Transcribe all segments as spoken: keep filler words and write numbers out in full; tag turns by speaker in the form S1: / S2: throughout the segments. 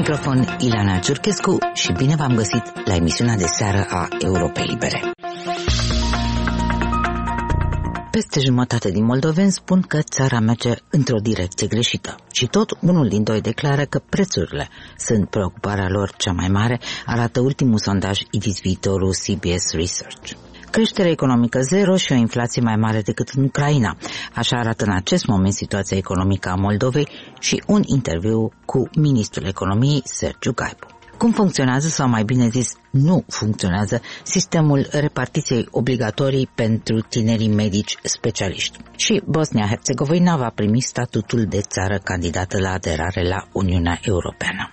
S1: microfon Ileana Ciurchescu și bine v-am găsit la emisiunea de seară a Europei Libere. Peste jumătate din moldoveni spun că țara merge într-o direcție greșită. Și tot unul din doi declară că prețurile sunt preocuparea lor cea mai mare, arată ultimul sondaj I D I S Viitorul C B S Research. Creștere economică zero și o inflație mai mare decât în Ucraina. Așa arată în acest moment situația economică a Moldovei și un interviu cu ministrul economiei Sergiu Gaibu. Cum funcționează, sau mai bine zis, nu funcționează sistemul repartiției obligatorii pentru tinerii medici specialiști. Și Bosnia-Herzegovina va primi statutul de țară candidată la aderare la Uniunea Europeană.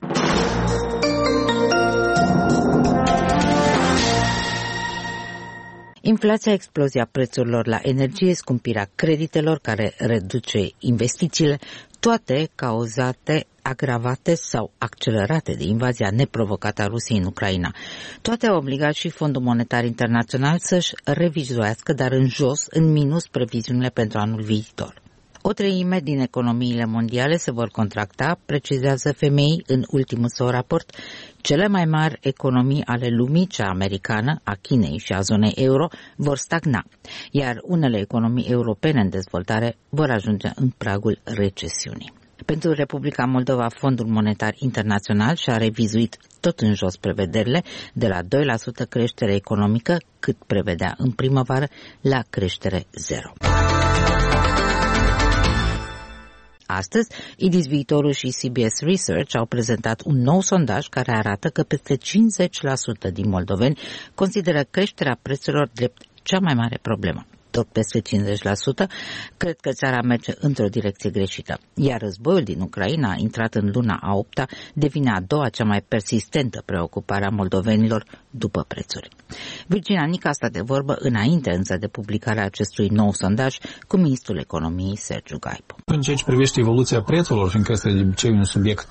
S1: Inflația, explozia prețurilor la energie, scumpirea creditelor care reduce investițiile, toate cauzate, agravate sau accelerate de invazia neprovocată a Rusiei în Ucraina. Toate au obligat și Fondul Monetar Internațional să-și revizuiască, dar în jos, în minus, previziunile pentru anul viitor. O treime din economiile mondiale se vor contracta, precizează F M I în ultimul său raport. Cele mai mari economii ale lumii, cea americană, a Chinei și a zonei euro, vor stagna, iar unele economii europene în dezvoltare vor ajunge în pragul recesiunii. Pentru Republica Moldova, Fondul Monetar Internațional și-a revizuit tot în jos prevederile, de la doi la sută creștere economică, cât prevedea în primăvară, la creștere zero. Astăzi, I D I S Viitorul și C B S Research au prezentat un nou sondaj care arată că peste cincizeci la sută din moldoveni consideră creșterea prețurilor drept cea mai mare problemă. Tot peste cincizeci la sută cred că țara merge într-o direcție greșită, iar războiul din Ucraina, intrat în luna a opta, devine a doua cea mai persistentă preocupare a moldovenilor după prețuri. Virginia Nica a stat de vorbă înainte însă de publicarea acestui nou sondaj cu ministrul economiei Sergiu Gaibu.
S2: În ceea ce privește evoluția prețurilor, fiindcă este de obicei un subiect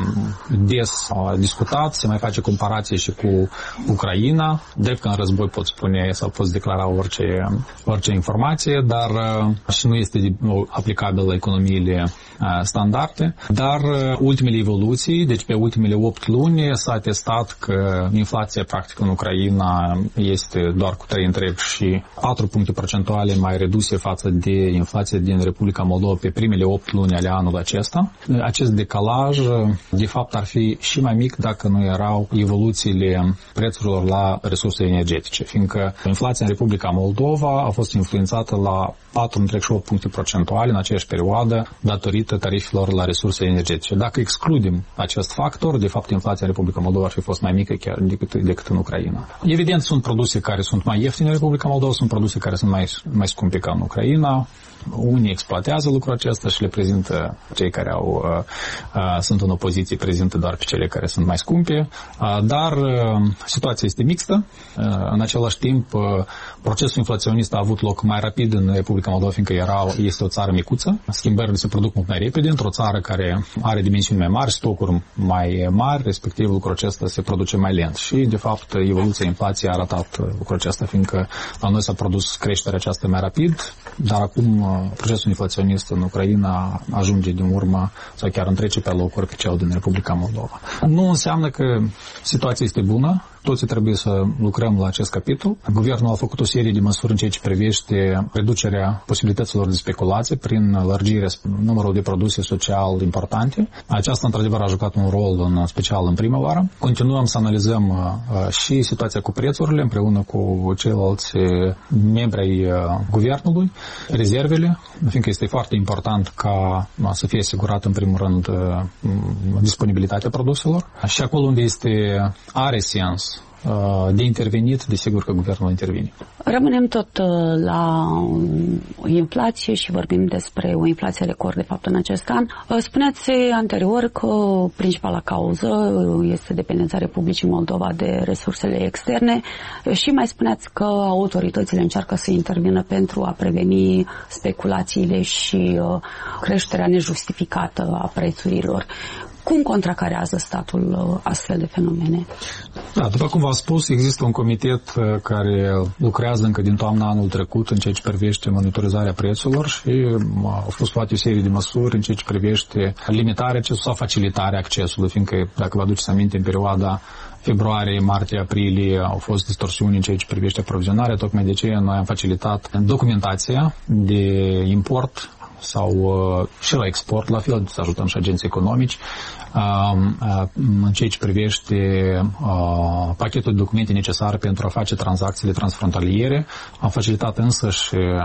S2: des discutat, se mai face comparație și cu Ucraina, drept că în război pot spune sau poți declara orice, orice informație, dar și nu este aplicabil la economiile standarde, dar ultimele evoluții, deci pe ultimele opt luni s-a testat că inflația practic în Ucraina este doar cu trei întreg și patru puncte procentuale mai reduse față de inflația din Republica Moldova pe primele opt luni ale anului acesta. Acest decalaj de fapt ar fi și mai mic dacă nu erau evoluțiile prețurilor la resurse energetice, fiindcă inflația în Republica Moldova a fost influențată la patru întreg și opt puncte procentuale în aceeași perioadă datorită tarifelor la resurse energetice. Dacă excludem acest factor, de fapt inflația în Republica Moldova ar fi fost mai mică chiar decât, decât în Ucraina. Evident, sunt produse care sunt mai ieftine în Republica Moldova, sunt produse care sunt mai, mai scumpe ca în Ucraina. Unii exploatează lucrul acesta și le prezintă, cei care au, uh, uh, sunt în opoziție, prezintă doar pe cele care sunt mai scumpe, uh, dar uh, situația este mixtă. Uh, în același timp, uh, procesul inflaționist a avut loc mai rapid în Republica Moldova, fiindcă era, este o țară micuță. Schimbările se produc mult mai repede într-o țară care are dimensiuni mai mari, stocuri mai mari, respectiv lucrul acesta se produce mai lent. Și, de fapt, evoluția inflației a arătat lucrul acesta, fiindcă la noi s-a produs creșterea aceasta mai rapid, dar acum procesul inflaționist în Ucraina ajunge din urmă sau chiar întrece pe locuri pe cel din Republica Moldova. Nu înseamnă că situația este bună, toți trebuie să lucrăm la acest capitol. Guvernul a făcut o serie de măsuri în ceea ce privește reducerea posibilităților de speculație prin lărgirea numărului de produse social importante. Aceasta, într-adevăr, a jucat un rol în special în primăvară. Continuăm să analizăm uh, și situația cu prețurile împreună cu ceilalți membri ai uh, guvernului, rezervele, fiindcă este foarte important ca uh, să fie asigurat în primul rând uh, disponibilitatea produselor. Și acolo unde este are sens de intervenit, desigur că guvernul intervine.
S3: Rămânem tot la inflație și vorbim despre o inflație record, de fapt, în acest an. Spuneați anterior că principala cauză este dependența Republicii Moldova de resursele externe și mai spuneați că autoritățile încearcă să intervină pentru a preveni speculațiile și creșterea nejustificată a prețurilor. Cum contracarează statul astfel de fenomene?
S2: Da, după cum v-am spus, există un comitet care lucrează încă din toamna anul trecut în ceea ce privește monitorizarea prețurilor și au fost luate o serie de măsuri în ceea ce privește limitarea accesului sau facilitarea accesului, fiindcă, dacă vă aduceți aminte, în perioada februarie, martie, aprilie au fost distorsiuni în ceea ce privește aprovizionarea, tocmai de aceea noi am facilitat documentația de import sau uh, și la export, la fel să ajutăm și agenții economici uh, uh, în ceea ce privește uh, pachetul de documente necesare pentru a face tranzacțiile transfrontaliere. Am facilitat însăși uh,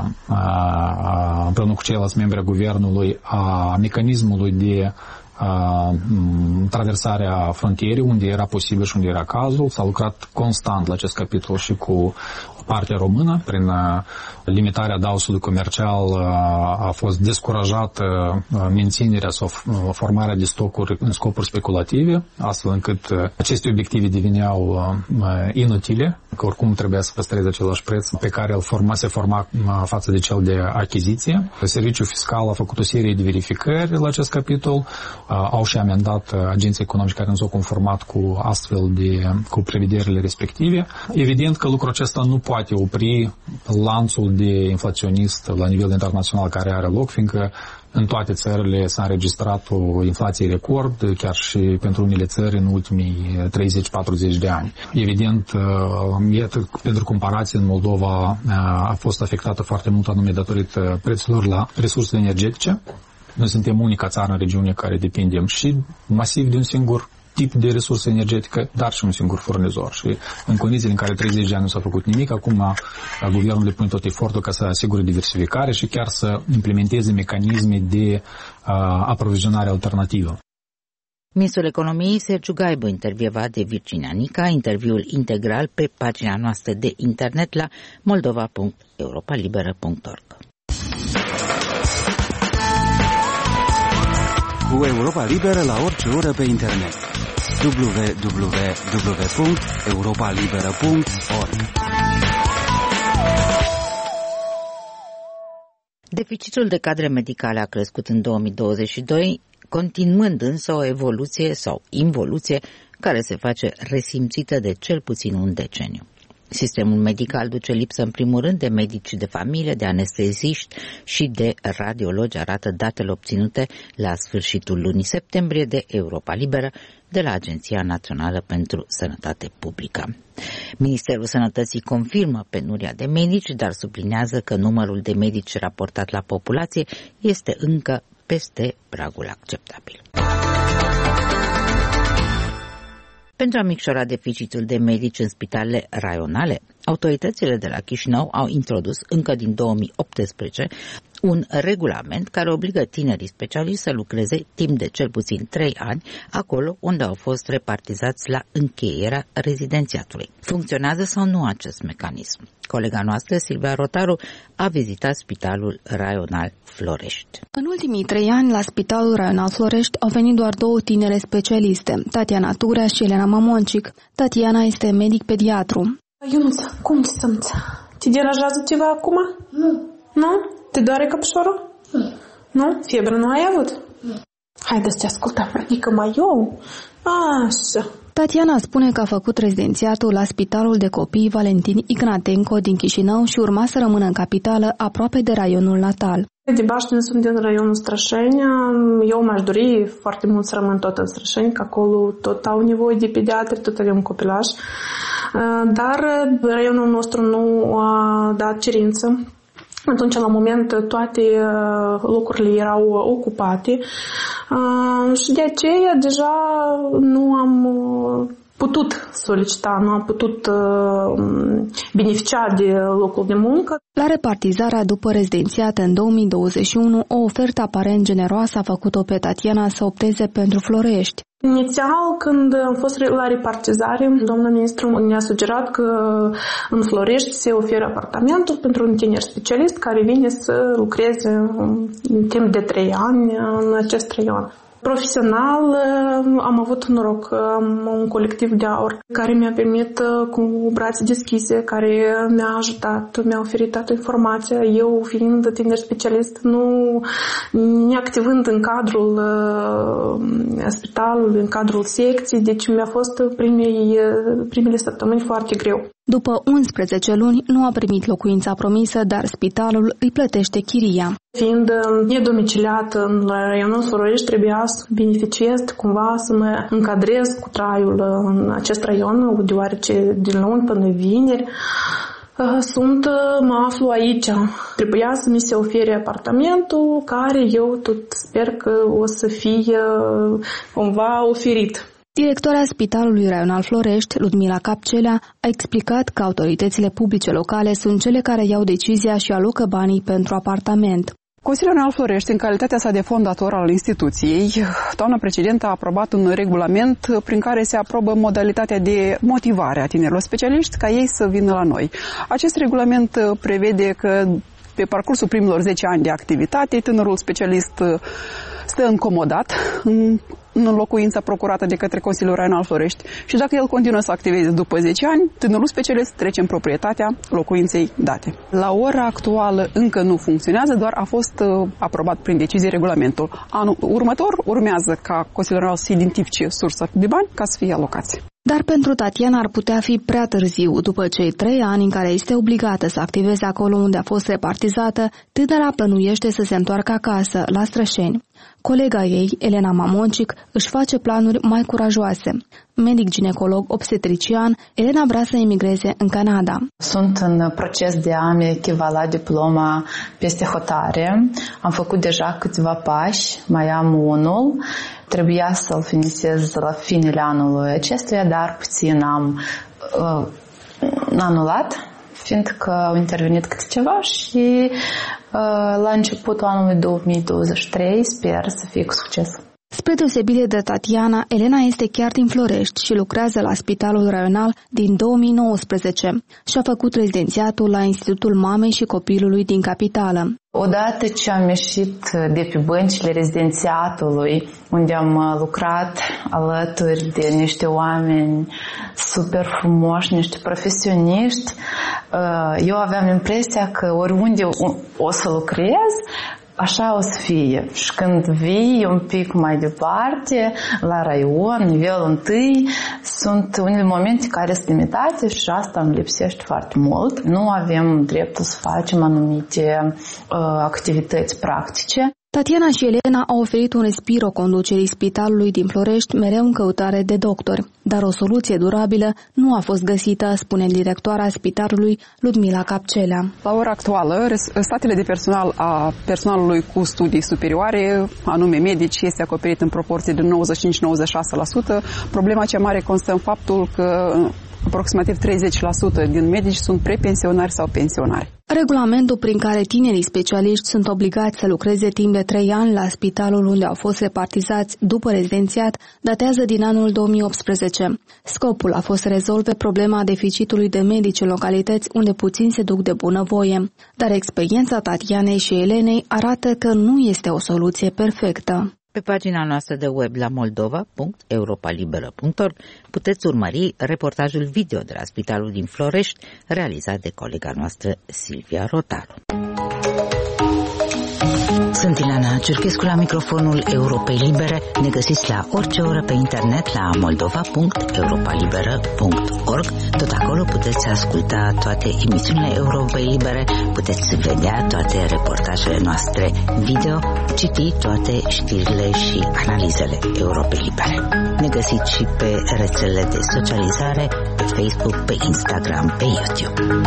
S2: uh, împreună cu ceilalți membri ai guvernului a mecanismului de Uh, traversarea frontierei unde era posibil și unde era cazul. S-a lucrat constant la acest capitol și cu partea română. Prin uh, limitarea dausului comercial uh, a fost descurajată uh, menținerea sau formarea de stocuri în scopuri speculative, astfel încât uh, aceste obiective deveneau uh, inutile, că oricum trebuia să păstreze același preț pe care îl forma, se forma uh, față de cel de achiziție. Serviciul fiscal a făcut o serie de verificări la acest capitol. Uh, au și amendat uh, agenții economici care nu s-au conformat cu astfel de cu prevederile respective. Evident că lucrul acesta nu poate opri lanțul de inflaționist la nivel internațional care are loc, fiindcă în toate țările s-a înregistrat o inflație record, chiar și pentru unele țări în ultimii treizeci patruzeci de ani. Evident, iată, pentru comparație, în Moldova a fost afectată foarte mult anume datorită prețurilor la resurse energetice. Noi suntem unica țară în regiune care depindem și masiv de un singur tip de resursă energetică, dar și un singur furnizor. Și în condițiile în care treizeci de ani nu s-a făcut nimic, acum a, a guvernul depune tot efortul ca să asigure diversificare și chiar să implementeze mecanisme de a, aprovizionare alternativă.
S1: Ministrul Economiei Sergiu Gaibu, intervievat de Virginia Nica, interviul integral pe pagina noastră de internet la moldova punct europa liberă punct org.
S4: Cu Europa Liberă la orice oră pe internet. w w w punct europa liberă punct org.
S1: Deficitul de cadre medicale a crescut în două mii douăzeci și doi, continuând însă o evoluție sau involuție care se face resimțită de cel puțin un deceniu. Sistemul medical duce lipsă în primul rând de medici de familie, de anesteziști și de radiologi, arată datele obținute la sfârșitul lunii septembrie de Europa Liberă de la Agenția Națională pentru Sănătate Publică. Ministerul Sănătății confirmă penuria de medici, dar sublinează că numărul de medici raportat la populație este încă peste pragul acceptabil. Pentru a micșora deficitul de medici în spitalele raionale, autoritățile de la Chișinău au introdus încă din două mii optsprezece un regulament care obligă tinerii specialiști să lucreze timp de cel puțin trei ani acolo unde au fost repartizați la încheierea rezidențiatului. Funcționează sau nu acest mecanism? Colega noastră, Silvia Rotaru, a vizitat Spitalul Raional Florești.
S5: În ultimii trei ani, la Spitalul Raional Florești au venit doar două tinere specialiste, Tatiana Turea și Elena Mamoncic. Tatiana este medic pediatru.
S6: Ionuț, cum te simți? Te deranjează ceva acum?
S7: Nu.
S6: Nu? Te doare căpșorul?
S7: Nu.
S6: Nu? Febră nu ai avut?
S7: Nu.
S6: Haide să te ascultăm, adică mai eu? Așa.
S5: Tatiana spune că a făcut rezidențiatul la Spitalul de Copii Valentin Ignatenco din Chișinău și urma să rămână în capitală, aproape de raionul natal.
S6: De Baștini sunt din raionul Strășeni. Eu m-aș dori foarte mult să rămân tot în Strășeni, că acolo tot au nevoie de pediatri, tot avem copilași. Dar raionul nostru nu a dat cerință. Atunci, la moment, toate locurile erau ocupate și de aceea deja nu am putut solicita, nu am putut beneficia de locul de muncă.
S5: La repartizarea după rezidențiat în două mii douăzeci și unu, o ofertă aparent generoasă a făcut-o pe Tatiana să opteze pentru Florești.
S6: Inițial, când am fost la repartizare, doamna ministru ne-a sugerat că în Florești se oferă apartamentul pentru un tiner specialist care vine să lucreze în timp de trei ani în acest raion. Profesional am avut noroc, am un colectiv de aur care mi-a permit cu brațe deschise, care mi-a ajutat, mi-a oferit toată informația. Eu, fiind tineri specialist, nu neactivând în cadrul uh, spitalului, în cadrul secției, deci mi-a fost primii, primele săptămâni foarte greu.
S5: După unsprezece luni, nu a primit locuința promisă, dar spitalul îi plătește chiria.
S6: Fiind nedomiciliat în raionul Florești, trebuia să beneficiez cumva să mă încadrez cu traiul în acest raion, deoarece din luni până vineri sunt, mă aflu aici. Trebuia să mi se ofere apartamentul care eu tot sper că o să fie cumva oferit.
S5: Directoarea Spitalului Raional Florești, Ludmila Capcelea, a explicat că autoritățile publice locale sunt cele care iau decizia și alocă banii pentru apartament.
S7: Consiliul Raional Florești, în calitatea sa de fondator al instituției, toamna precedentă a aprobat un regulament prin care se aprobă modalitatea de motivare a tinerilor specialiști ca ei să vină la noi. Acest regulament prevede că pe parcursul primilor zece ani de activitate, tânărul specialist stă încomodat în, în locuința procurată de către Consiliul Raional Florești și dacă el continuă să activeze după zece ani, tânărul specialist trece în proprietatea locuinței date. La ora actuală încă nu funcționează, doar a fost uh, aprobat prin decizie regulamentul. Anul următor urmează ca Consiliul Raional să identifice sursa de bani ca să fie alocați.
S5: Dar pentru Tatiana ar putea fi prea târziu, după cei trei ani în care este obligată să activeze acolo unde a fost repartizată, tânăra plănuiește să se întoarcă acasă, la Strășeni. Colega ei, Elena Mamoncic, își face planuri mai curajoase. Medic ginecolog obstetrician, Elena vrea să emigreze în Canada.
S8: Sunt în proces de a-mi echivala diploma peste hotare. Am făcut deja câțiva pași, mai am unul. Trebuia să-l finisez la finele anului acestuia, dar puțin am uh, anulat, fiindcă au intervenit câte ceva și uh, la începutul anului două mii douăzeci și trei sper să fie cu succes.
S5: Spre deosebire de Tatiana, Elena este chiar din Florești și lucrează la Spitalul Raional din două mii nouăsprezece și a făcut rezidențiatul la Institutul Mamei și Copilului din capitală.
S8: Odată ce am ieșit de pe băncile rezidențiatului, unde am lucrat alături de niște oameni super frumoși, niște profesioniști, eu aveam impresia că oriunde o să lucrez, așa o să fie. Și când vii un pic mai departe, la raion, nivelul întâi, sunt unele momente care sunt limitate și asta îmi lipsește foarte mult. Nu avem dreptul să facem anumite uh, activități practice.
S5: Tatiana și Elena au oferit un respiro conducerii spitalului din Florești, mereu în căutare de doctori. Dar o soluție durabilă nu a fost găsită, spune directoarea spitalului Ludmila Capcelea.
S7: La ora actuală, statele de personal a personalului cu studii superioare, anume medici, este acoperit în proporție de nouăzeci și cinci la nouăzeci și șase la sută. Problema cea mare constă în faptul că aproximativ treizeci la sută din medici sunt prepensionari sau pensionari.
S5: Regulamentul prin care tinerii specialiști sunt obligați să lucreze timp de trei ani la spitalul unde au fost repartizați după rezidențiat datează din anul două mii optsprezece. Scopul a fost să rezolve problema deficitului de medici în localități unde puțini se duc de bunăvoie. Dar experiența Tatianei și Elenei arată că nu este o soluție perfectă.
S1: Pe pagina noastră de web la moldova punct europa liberă punct org puteți urmări reportajul video de la Spitalul din Florești, realizat de colega noastră Silvia Rotaru. Sunt Ileana Ciurchescu la microfonul Europei Libere. Ne găsiți la orice oră pe internet la moldova punct europa liberă punct org. Tot acolo puteți asculta toate emisiunile Europei Libere, puteți vedea toate reportajele noastre video, citi toate știrile și analizele Europei Libere. Ne găsiți și pe rețelele de socializare, pe Facebook, pe Instagram, pe YouTube.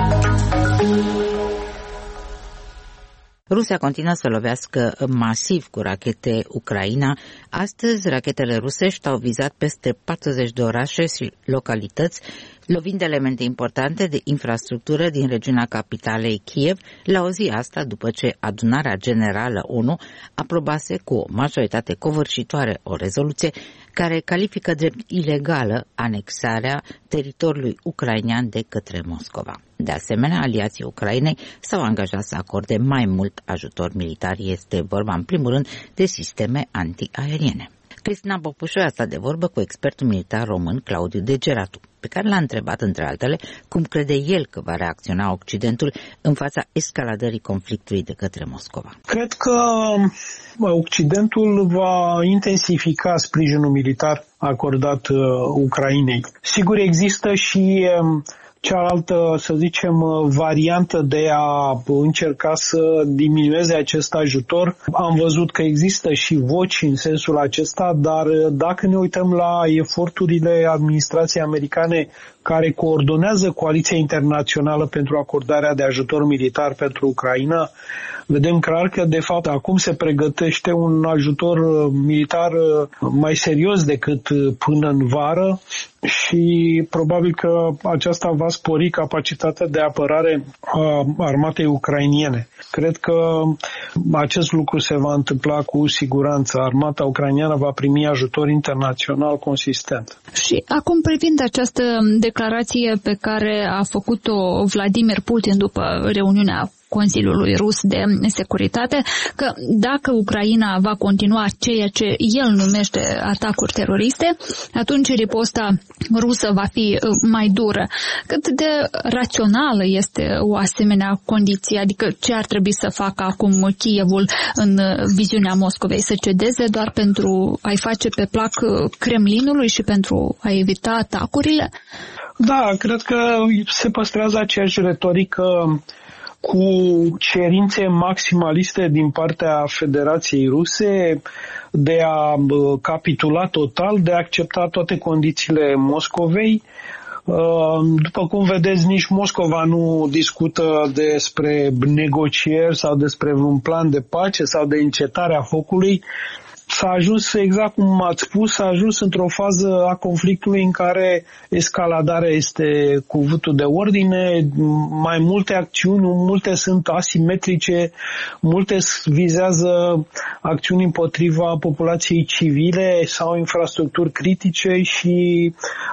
S1: Rusia continuă să lovească masiv cu rachete Ucraina. Astăzi, rachetele rusești au vizat peste patruzeci de orașe și localități, lovind elemente importante de infrastructură din regiunea capitalei Kiev, la o zi asta după ce Adunarea Generală O N U aprobase cu o majoritate covârșitoare o rezoluție care califică drept ilegală anexarea teritoriului ucrainean de către Moscova. De asemenea, aliații Ucrainei s-au angajat să acorde mai mult ajutor militar. Este vorba în primul rând de sisteme antiaeriene. Cristina Popușoi a stat de vorbă cu expertul militar român Claudiu Degeratu, pe care l-a întrebat, între altele, cum crede el că va reacționa Occidentul în fața escaladării conflictului de către Moscova.
S9: Cred că Occidentul va intensifica sprijinul militar acordat uh, Ucrainei. Sigur, există și uh, cealaltă, să zicem, variantă de a încerca să diminueze acest ajutor. Am văzut că există și voci în sensul acesta, dar dacă ne uităm la eforturile administrației americane care coordonează coaliția internațională pentru acordarea de ajutor militar pentru Ucraina, vedem clar că, de fapt, acum se pregătește un ajutor militar mai serios decât până în vară și probabil că aceasta va spori capacitatea de apărare a armatei ucrainiene. Cred că acest lucru se va întâmpla cu siguranță. Armata ucraineană va primi ajutor internațional consistent.
S10: Și acum, privind această declarație pe care a făcut-o Vladimir Putin după reuniunea Consiliului Rus de Securitate, că dacă Ucraina va continua ceea ce el numește atacuri teroriste, atunci riposta rusă va fi mai dură. Cât de rațională este o asemenea condiție? Adică ce ar trebui să facă acum Kievul în viziunea Moscovei? Să cedeze doar pentru a-i face pe plac Kremlinului și pentru a evita atacurile?
S9: Da, cred că se păstrează aceeași retorică cu cerințe maximaliste din partea Federației Ruse de a capitula total, de a accepta toate condițiile Moscovei. După cum vedeți, nici Moscova nu discută despre negocieri sau despre un plan de pace sau de încetarea focului. S-a ajuns, exact cum ați spus, s-a ajuns într-o fază a conflictului în care escaladarea este cuvântul de ordine, mai multe acțiuni, multe sunt asimetrice, multe vizează acțiuni împotriva populației civile sau infrastructuri critice și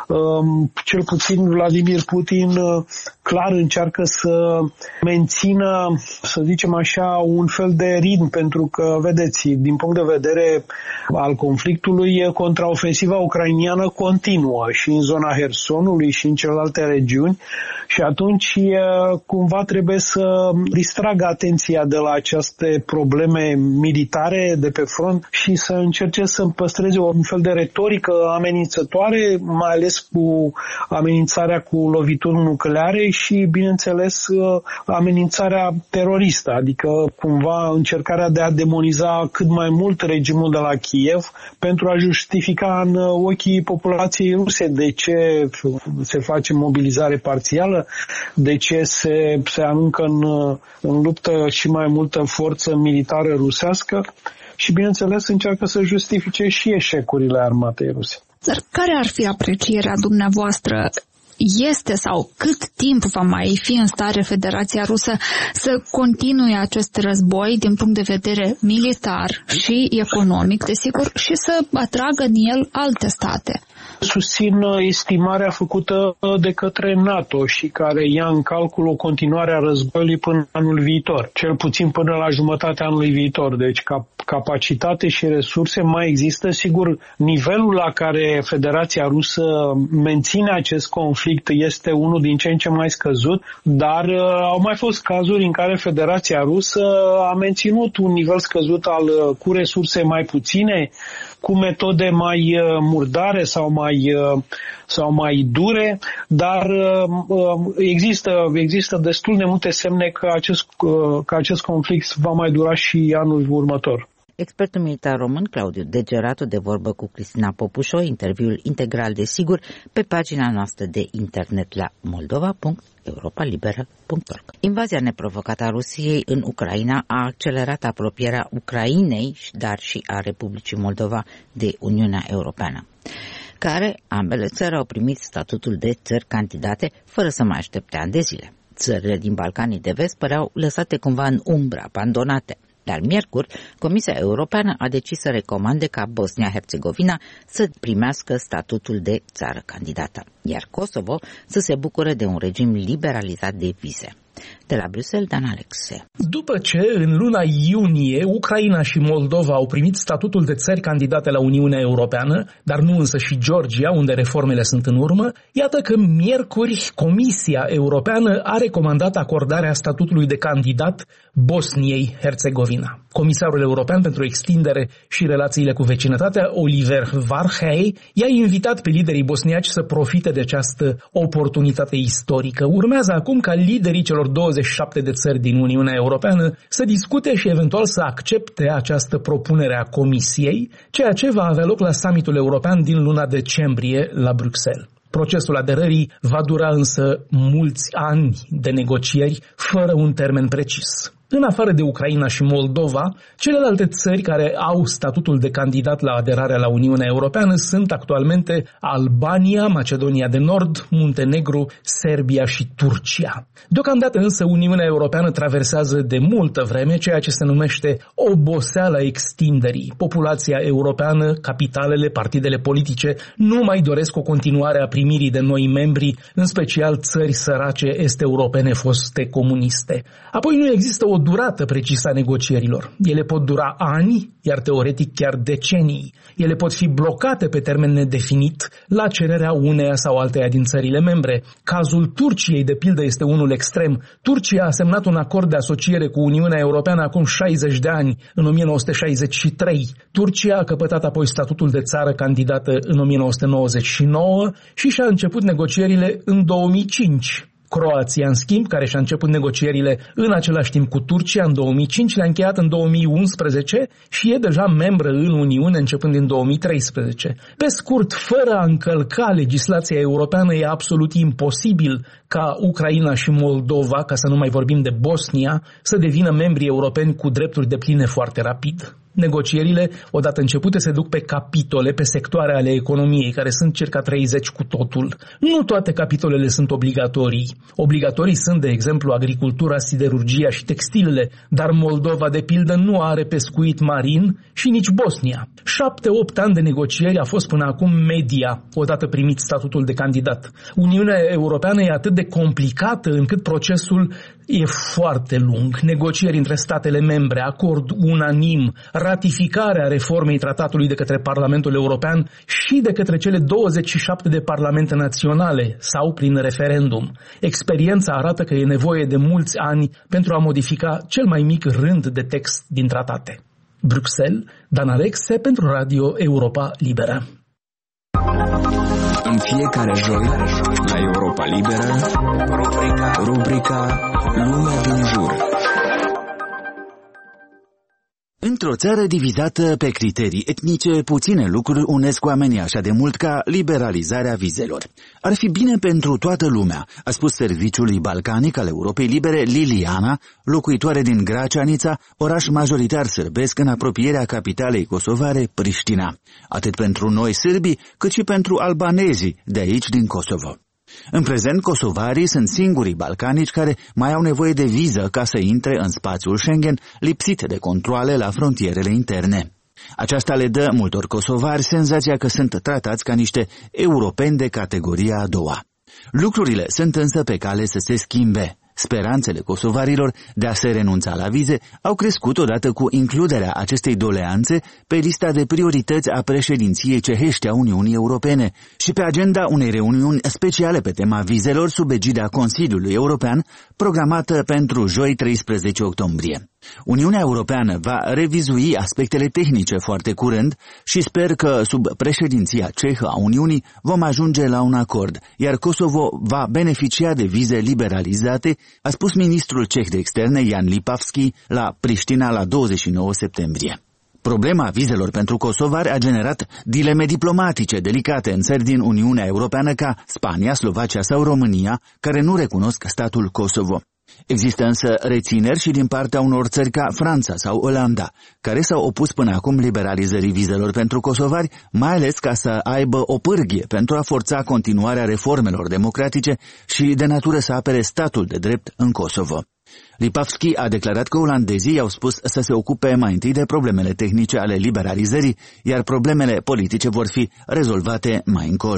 S9: um, cel puțin Vladimir Putin clar încearcă să mențină, să zicem așa, un fel de ritm, pentru că, vedeți, din punct de vedere al conflictului, contraofensiva ucrainiană continuă și în zona Hersonului și în celelalte regiuni și atunci cumva trebuie să distragă atenția de la aceste probleme militare de pe front și să încerce să păstreze un fel de retorică amenințătoare, mai ales cu amenințarea cu lovituri nucleare și, bineînțeles, amenințarea teroristă, adică cumva încercarea de a demoniza cât mai mult regimul de la Kiev pentru a justifica în ochii populației ruse de ce se face mobilizare parțială, de ce se, se aruncă în, în luptă și mai multă forță militară rusească și, bineînțeles, încearcă să justifice și eșecurile armatei ruse.
S10: Dar care ar fi aprecierea dumneavoastră? Este sau cât timp va mai fi în stare Federația Rusă să continue acest război din punct de vedere militar și economic, desigur, și să atragă în el alte state?
S9: Susțin estimarea făcută de către NATO și care ia în calcul o continuare a războiului până anul viitor, cel puțin până la jumătatea anului viitor. Deci cap- capacitate și resurse mai există. Sigur, nivelul la care Federația Rusă menține acest conflict este unul din ce în ce mai scăzut, dar uh, au mai fost cazuri în care Federația Rusă a menținut un nivel scăzut al, cu resurse mai puține, cu metode mai murdare sau mai, sau mai dure, dar există, există destul de multe semne că acest, că acest conflict va mai dura și anul următor.
S1: Expertul militar român Claudiu Degeratu de vorbă cu Cristina Popușoi, interviul integral, desigur, pe pagina noastră de internet la moldova punct europa liberă punct org. Invazia neprovocată a Rusiei în Ucraina a accelerat apropierea Ucrainei, dar și a Republicii Moldova de Uniunea Europeană, care ambele țări au primit statutul de țări candidate fără să mai aștepte ani de zile. Țările din Balcanii de Vest păreau lăsate cumva în umbră, abandonate. Dar miercuri, Comisia Europeană a decis să recomande ca Bosnia-Herzegovina să primească statutul de țară candidată, iar Kosovo să se bucure de un regim liberalizat de vize. De la Bruxelles, Dan Alexe.
S11: După ce în luna iunie Ucraina și Moldova au primit statutul de țări candidate la Uniunea Europeană, dar nu însă și Georgia, unde reformele sunt în urmă, iată că miercuri Comisia Europeană a recomandat acordarea statutului de candidat Bosniei-Herțegovina. Comisarul European pentru Extindere și Relațiile cu Vecinătatea, Oliver Varhey, i-a invitat pe liderii bosniaci să profite de această oportunitate istorică. Urmează acum ca liderii celor douăzeci și șapte de țări din Uniunea Europeană să discute și eventual să accepte această propunere a Comisiei, ceea ce va avea loc la summitul european din luna decembrie la Bruxelles. Procesul aderării va dura însă mulți ani de negocieri fără un termen precis. În afară de Ucraina și Moldova, celelalte țări care au statutul de candidat la aderarea la Uniunea Europeană sunt actualmente Albania, Macedonia de Nord, Muntenegru, Serbia și Turcia. Deocamdată însă Uniunea Europeană traversează de multă vreme ceea ce se numește oboseala extinderii. Populația europeană, capitalele, partidele politice nu mai doresc o continuare a primirii de noi membri, în special țări sărace est-europene foste comuniste. Apoi nu există o o durată precisă a negocierilor. Ele pot dura ani, iar teoretic chiar decenii. Ele pot fi blocate pe termen nedefinit la cererea uneia sau alteia din țările membre. Cazul Turciei, de pildă, este unul extrem. Turcia a semnat un acord de asociere cu Uniunea Europeană acum șaizeci de ani, în o mie nouă sute șaizeci și trei. Turcia a căpătat apoi statutul de țară candidată în o mie nouă sute nouăzeci și nouă și și-a început negocierile în două mii cinci. Croația, în schimb, care și-a început negocierile în același timp cu Turcia în două mii cinci, le-a încheiat în două mii unsprezece și e deja membră în Uniune începând din două mii treisprezece. Pe scurt, fără a încălca legislația europeană, e absolut imposibil ca Ucraina și Moldova, ca să nu mai vorbim de Bosnia, să devină membri europeni cu drepturi depline foarte rapid. Negocierile, odată începute, se duc pe capitole, pe sectoare ale economiei, care sunt circa treizeci cu totul. Nu toate capitolele sunt obligatorii. Obligatorii sunt, de exemplu, agricultura, siderurgia și textilele, dar Moldova, de pildă, nu are pescuit marin și nici Bosnia. Șapte-opt ani de negocieri a fost până acum media, odată primit statutul de candidat. Uniunea Europeană e atât de complicată încât procesul e foarte lung. Negocieri între statele membre, acord unanim, ratificarea reformei tratatului de către Parlamentul European și de către cele douăzeci și șapte de parlamente naționale sau prin referendum. Experiența arată că e nevoie de mulți ani pentru a modifica cel mai mic rând de text din tratate. Bruxelles, Dan Alexe pentru Radio Europa Liberă.
S4: În fiecare joi, la Europa Liberă, rubrica, rubrica Lumea din jur. Într-o țară divizată pe criterii etnice, puține lucruri unesc oamenii așa de mult ca liberalizarea vizelor. Ar fi bine pentru toată lumea, a spus serviciului balcanic al Europei Libere Liliana, locuitoare din Gračanica, oraș majoritar sârbesc în apropierea capitalei kosovare, Priștina. Atât pentru noi sârbii, cât și pentru albanezii de aici din Kosovo. În prezent, kosovarii sunt singurii balcanici care mai au nevoie de viză ca să intre în spațiul Schengen, lipsit de controale la frontierele interne. Aceasta le dă multor kosovari senzația că sunt tratați ca niște europeni de categoria a doua. Lucrurile sunt însă pe cale să se schimbe. Speranțele kosovarilor de a se renunța la vize au crescut odată cu includerea acestei doleanțe pe lista de priorități a președinției cehești a Uniunii Europene și pe agenda unei reuniuni speciale pe tema vizelor sub egida Consiliului European, programată pentru joi treisprezece octombrie. Uniunea Europeană va revizui aspectele tehnice foarte curând și sper că sub președinția cehă a Uniunii vom ajunge la un acord, iar Kosovo va beneficia de vize liberalizate, a spus ministrul ceh de externe Jan Lipavský la Priștina la douăzeci și nouă septembrie. Problema vizelor pentru kosovari a generat dileme diplomatice delicate în țări din Uniunea Europeană ca Spania, Slovacia sau România, care nu recunosc statul Kosovo. Există însă rețineri și din partea unor țări ca Franța sau Olanda, care s-au opus până acum liberalizării vizelor pentru kosovari, mai ales ca să aibă o pârghie pentru a forța continuarea reformelor democratice și de natură să apere statul de drept în Kosovo. Lipavský a declarat că olandezii i-au spus să se ocupe mai întâi de problemele tehnice ale liberalizării, iar problemele politice vor fi rezolvate mai încolo.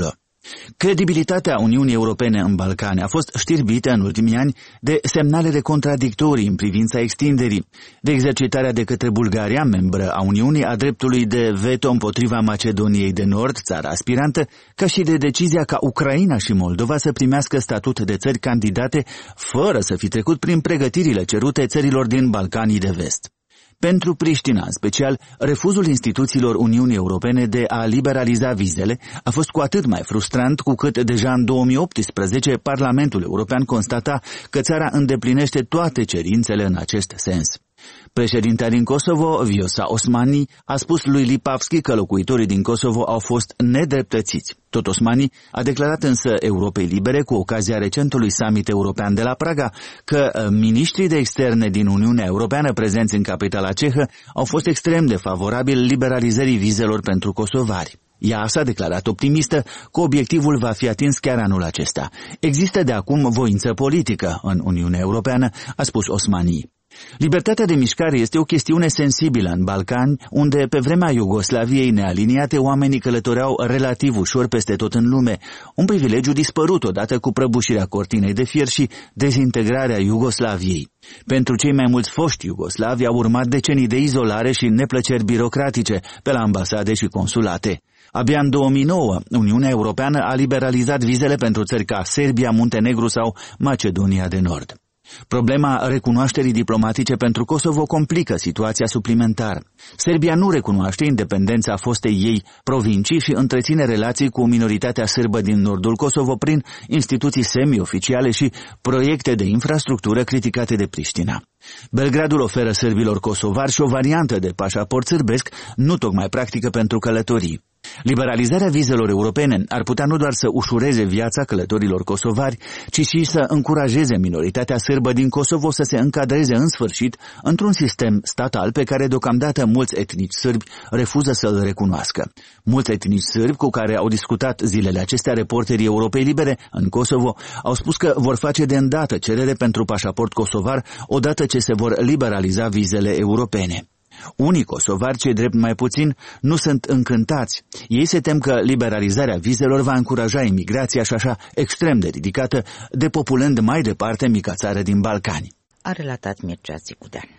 S4: Credibilitatea Uniunii Europene în Balcani a fost știrbită în ultimii ani de semnalele contradictorii în privința extinderii, de exercitarea de către Bulgaria, membră a Uniunii, a dreptului de veto împotriva Macedoniei de Nord, țara aspirantă, ca și de decizia ca Ucraina și Moldova să primească statut de țări candidate fără să fi trecut prin pregătirile cerute țărilor din Balcanii de Vest. Pentru Priștina, în special, refuzul instituțiilor Uniunii Europene de a liberaliza vizele a fost cu atât mai frustrant cu cât deja în două mii optsprezece Parlamentul European constata că țara îndeplinește toate cerințele în acest sens. Președintea din Kosovo, Vjosa Osmani, a spus lui Lipavski că locuitorii din Kosovo au fost nedreptățiți. Tot Osmani a declarat însă Europei Libere, cu ocazia recentului summit european de la Praga, că miniștrii de externe din Uniunea Europeană prezenți în capitala cehă au fost extrem de favorabili liberalizării vizelor pentru kosovari. Ea s-a declarat optimistă că obiectivul va fi atins chiar anul acesta. Există de acum voință politică în Uniunea Europeană, a spus Osmani. Libertatea de mișcare este o chestiune sensibilă în Balcani, unde pe vremea Iugoslaviei nealiniate oamenii călătoreau relativ ușor peste tot în lume, un privilegiu dispărut odată cu prăbușirea cortinei de fier și dezintegrarea Iugoslaviei. Pentru cei mai mulți foști iugoslavi au urmat decenii de izolare și neplăceri birocratice pe la ambasade și consulate. Abia în două mii nouă, Uniunea Europeană a liberalizat vizele pentru țări ca Serbia, Muntenegru sau Macedonia de Nord. Problema recunoașterii diplomatice pentru Kosovo complică situația suplimentar. Serbia nu recunoaște independența fostei ei provincii și întreține relații cu minoritatea sârbă din nordul Kosovo prin instituții semi-oficiale și proiecte de infrastructură criticate de Priștina. Belgradul oferă sârbilor kosovari și o variantă de pașaport sârbesc, nu tocmai practică pentru călătorii. Liberalizarea vizelor europene ar putea nu doar să ușureze viața călătorilor kosovari, ci și să încurajeze minoritatea sârbă din Kosovo să se încadreze în sfârșit într-un sistem statal pe care deocamdată mulți etnici sârbi refuză să-l recunoască. Mulți etnici sârbi cu care au discutat zilele acestea reporterii Europei Libere în Kosovo au spus că vor face de îndată cerere pentru pașaport kosovar odată ce se vor liberaliza vizele europene. Unii kosovari, cei drept mai puțin, nu sunt încântați. Ei se tem că liberalizarea vizelor va încuraja imigrația și așa extrem de ridicată, depopulând mai departe mica țară din Balcani.
S1: A relatat Mircea Țicudean.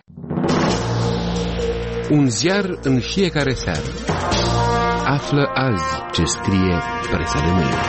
S12: Un ziar în fiecare seară. Află azi ce scrie presa de mâine.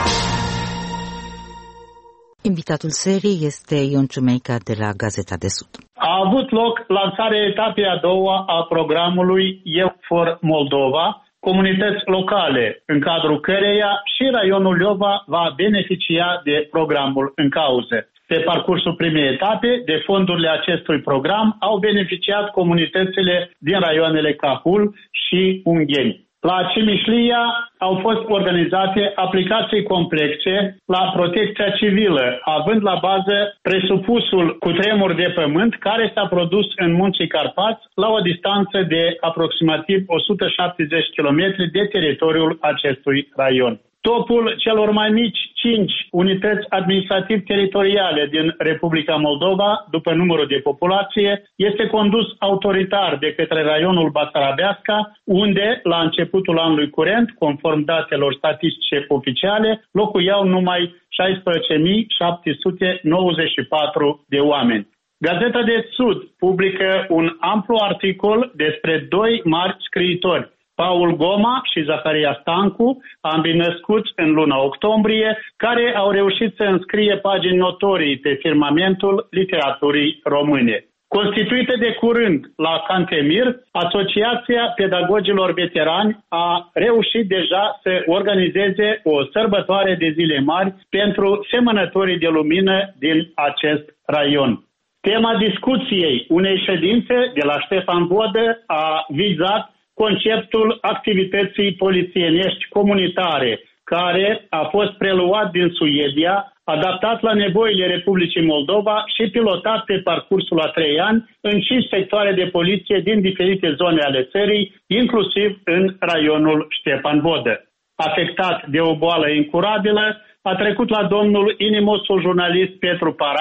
S1: Invitatul serii este Ion Ciumeica de la Gazeta de Sud.
S13: A avut loc lansarea etapei a doua a programului Eu for Moldova, comunități locale, în cadrul căreia și raionul Leova va beneficia de programul în cauză. Pe parcursul primei etape, de fondurile acestui program au beneficiat comunitățile din raioanele Cahul și Ungheni. La Cimișlia au fost organizate aplicații complexe la protecția civilă, având la bază presupusul cutremur de pământ care s-a produs în Munții Carpați la o distanță de aproximativ o sută șaptezeci de kilometri de teritoriul acestui raion. Topul celor mai mici cinci unități administrativ-teritoriale din Republica Moldova, după numărul de populație, este condus autoritar de către raionul Basarabeasca, unde, la începutul anului curent, conform datelor statistice oficiale, locuiau numai șaisprezece mii șapte sute nouăzeci și patru de oameni. Gazeta de Sud publică un amplu articol despre doi mari scriitori, Paul Goma și Zaharia Stancu, ambii născuți în luna octombrie, care au reușit să înscrie pagini notorii pe firmamentul literaturii române. Constituită de curând la Cantemir, Asociația Pedagogilor Veterani a reușit deja să organizeze o sărbătoare de zile mari pentru semănătorii de lumină din acest raion. Tema discuției unei ședințe de la Ștefan Vodă a vizat conceptul activității polițienești comunitare, care a fost preluat din Suedia, adaptat la nevoile Republicii Moldova și pilotat pe parcursul a trei ani în cinci sectoare de poliție din diferite zone ale țării, inclusiv în raionul Ștefan Vodă. Afectat de o boală incurabilă, a trecut la domnul inimosul jurnalist Petru Para,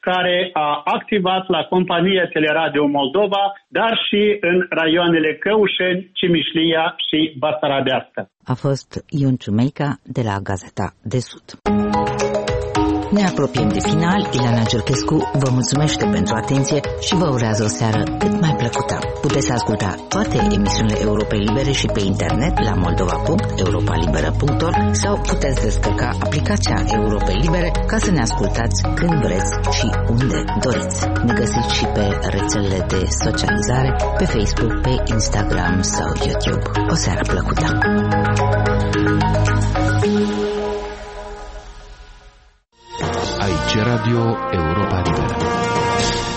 S13: care a activat la compania Teleradio Moldova, dar și în raioanele Căușeni, Cimișlia și Basarabească.
S1: A fost Ion Ciumeica de la Gazeta de Sud. Ne apropiem de final. Ileana Georgescu vă mulțumește pentru atenție și vă urează o seară cât mai plăcută. Puteți asculta toate emisiunile Europei Libere și pe internet la moldova punct europa liberă punct org sau puteți descărca aplicația Europei Libere ca să ne ascultați când vreți și unde doriți. Ne găsiți și pe rețelele de socializare, pe Facebook, pe Instagram sau YouTube. O seară plăcută!
S12: Aici Radio Europa Liberă.